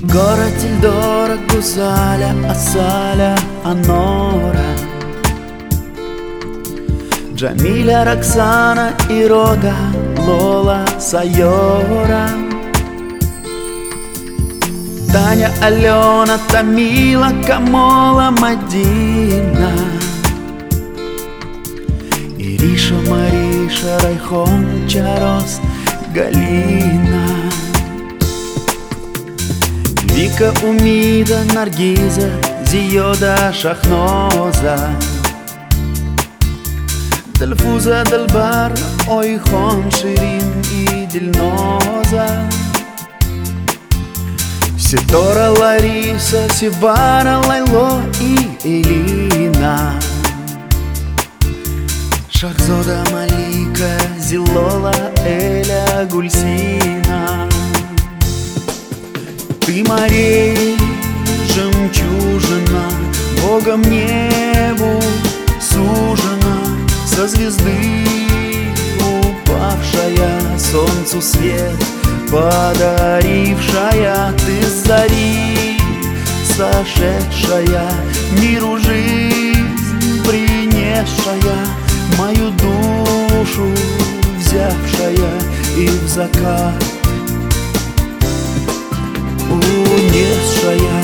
Город Тильдора, Гузаля, Асаля, Анора, Джамиля, Роксана и Рода, Лола, Сайора, Таня, Алена, Тамила, Камола, Мадина, Ириша, Мариша, Райхон, Чарос, Галина, Вика, Умида, Наргиза, Зиода, Шахноза, Дальфуза, Дальбар, Ойхон, Ширин и Дильноза, Ситора, Лариса, Сивара, Лайло и Элина, Шахзода, Малика, Зилола, Эля, Гульсина. Ты морей, жемчужина, Богом небу сужена, со звезды упавшая, солнцу свет подарившая. Ты с зари сошедшая, миру жизнь принесшая, мою душу взявшая и в закат унесшая.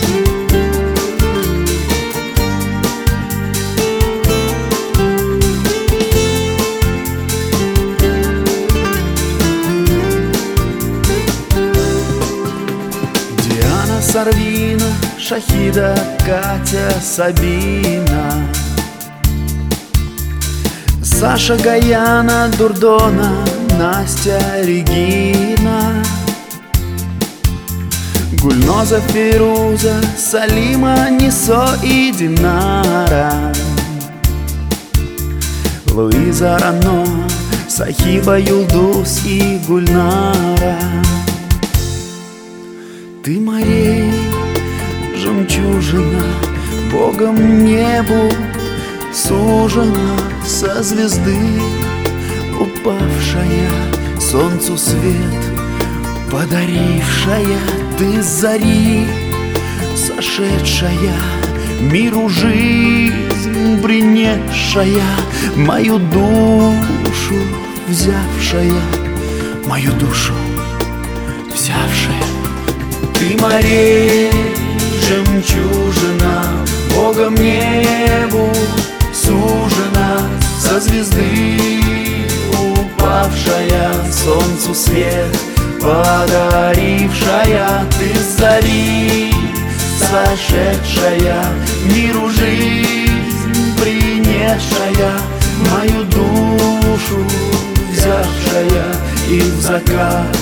Диана, Сарвина, Шахида, Катя, Сабина, Саша, Гаяна, Дурдона, Настя, Регина, Гульноза, Фируза, Салима, Нисо и Динара, Луиза, Рано, Сахиба, Юлдус и Гульнара. Ты морей, жемчужина, Богом небу сужена, со звезды упавшая, солнцу свет подарившая. Ты с зари сошедшая, миру жизнь принесшая, мою душу взявшая, мою душу взявшая. Ты морей, жемчужина, Богом небу сужена, со звезды упавшая, солнцу свет подарившая. Ты с зари сошедшая, миру жизнь принесшая, мою душу взявшая и в закат